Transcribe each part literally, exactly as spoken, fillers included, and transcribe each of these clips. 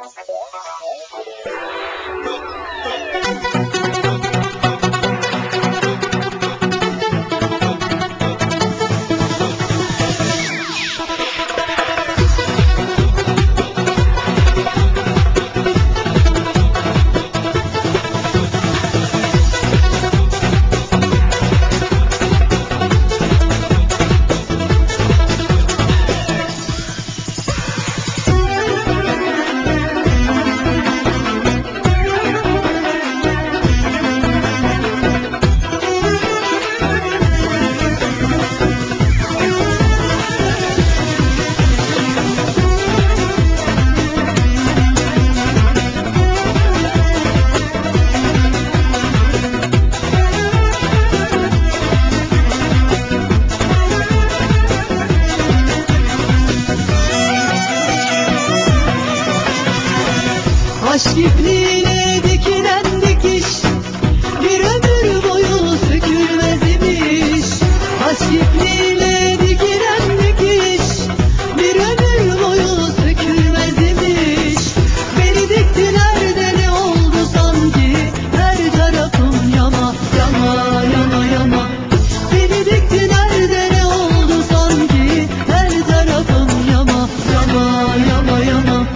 Aşk ipliğiyle dikilen dikiş bir ömür boyu sökülmez imiş. Aşk ipliğiyle dikilen dikiş bir ömür boyu sökülmez imiş. Beni diktiler de ne oldu sanki, her tarafım yama yama yama yama. Beni diktiler de ne oldu sanki, her tarafım yama yama yama yama.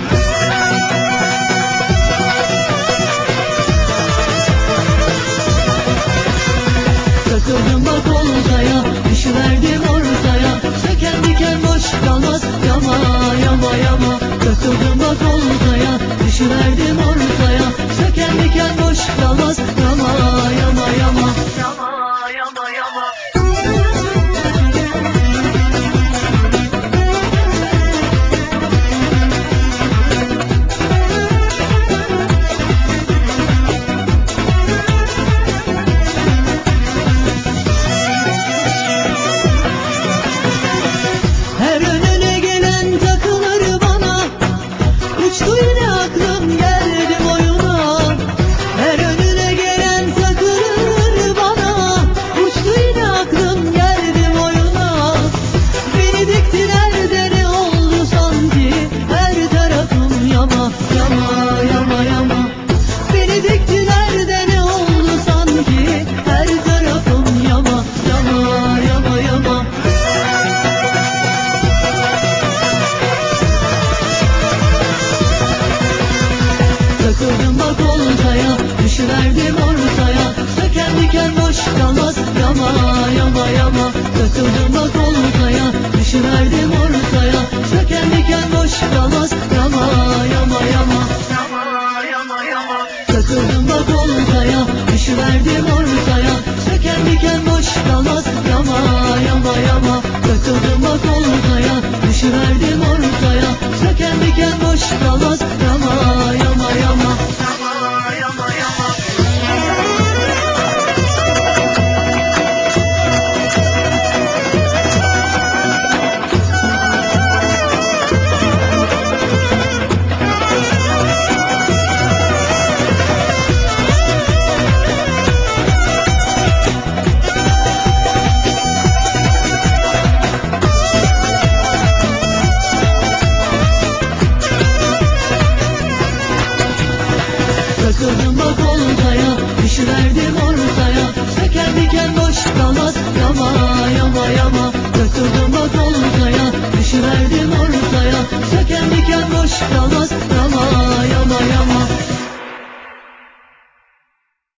Takıldım bak oltaya, düşüverdim ortaya, söken diken boş kalmaz yama yama yama. Takıldım bak oltaya, düşüverdim ortaya, söken diken boş kalmaz yama yama yama. Yama yama yama. Her önüne gelen takılır bana, uçtu yine aklım geldi boyuna. Her önüne gelen takılır bana, uçtu yine aklım geldi boyuna. Beni diktiler de ne oldu sanki, her tarafım yama yama yama yama. Beni diktiler de ne oldu sanki, her tarafım yama yama yama yama. Takıldım bak oltaya, düşüverdim ortaya, söken diken boş kalmaz yama yama yama. Takıldım bak oltaya, düşüverdim ortaya, söken diken boş kalmaz yama yama yama. Yama yama yama. Takıldım bak oltaya, düşüverdim ortaya, söken diken boş kalmaz yama yama yama. Takıldım bak oltaya, düşüverdim ortaya, söken diken boş kalmaz yama yama yama. Yama yama yama. Takıldım bak oltaya, düşüverdim ortaya, söken diken boş kalmaz yama yama yama. Takıldım bak oltaya, düşüverdim ortaya, söken diken boş kalmaz